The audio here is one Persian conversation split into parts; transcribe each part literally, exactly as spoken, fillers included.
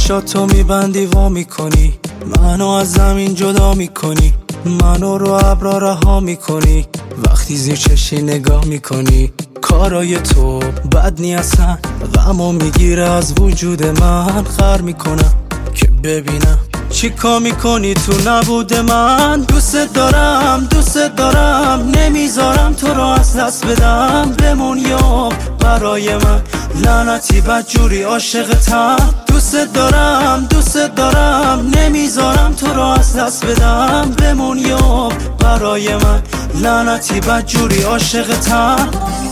چشاتو میبندی وا میکنی، منو از زمین جدا میکنی، منو رو ابرا رها میکنی، وقتی زیر چشی نگاه میکنی. کارای تو بد نی اصلا، غمو میگیره از وجود من، خر میکنم که ببینم چی کار میکنی تو نبود من. دوست دارم دوست دارم، نمیذارم تو رو از دست بدم. بمون یا برای من، لعنتی بدجوری عاشقتم. دوست دارم دوست دارم، نمیذارم تو رو از دست بدم. بمون یا برای من، لعنتی بدجوری عاشقتم.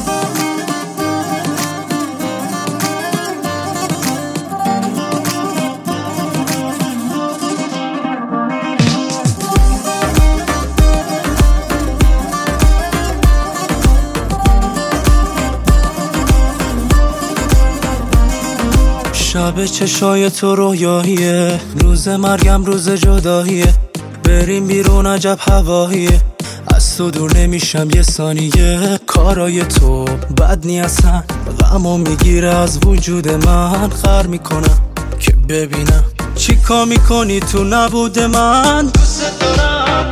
شب چشای تو رویاییه، روز مرگم روز جداییه. بریم بیرون عجب هواییه، از تو دور نمیشم یه ثانیه. کارای تو بد نی اصلا، غمو میگیره از وجود من، خر میکنم که ببینم چی کار میکنی تو نبود من. دوست دارم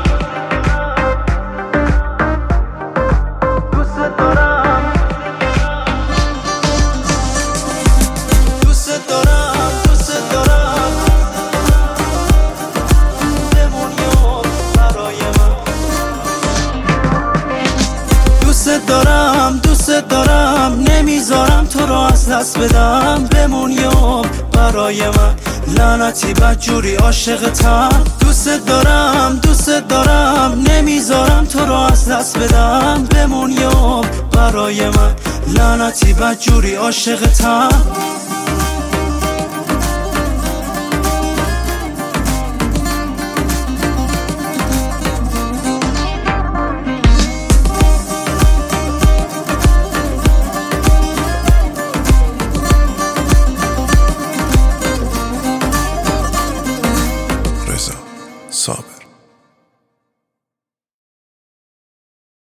دوست دارم دوست دارم دوست دارم، بمون یا برای من. دوست دارم دوست دارم، نمیذارم تو رو از دست بدم. بمون یا برای من، لعنتی بدجوری عاشقتم. دوست دارم دوست دارم، نمیذارم تو رو از دست بدم. بمون یا برای من، لعنتی بدجوری عاشقتم.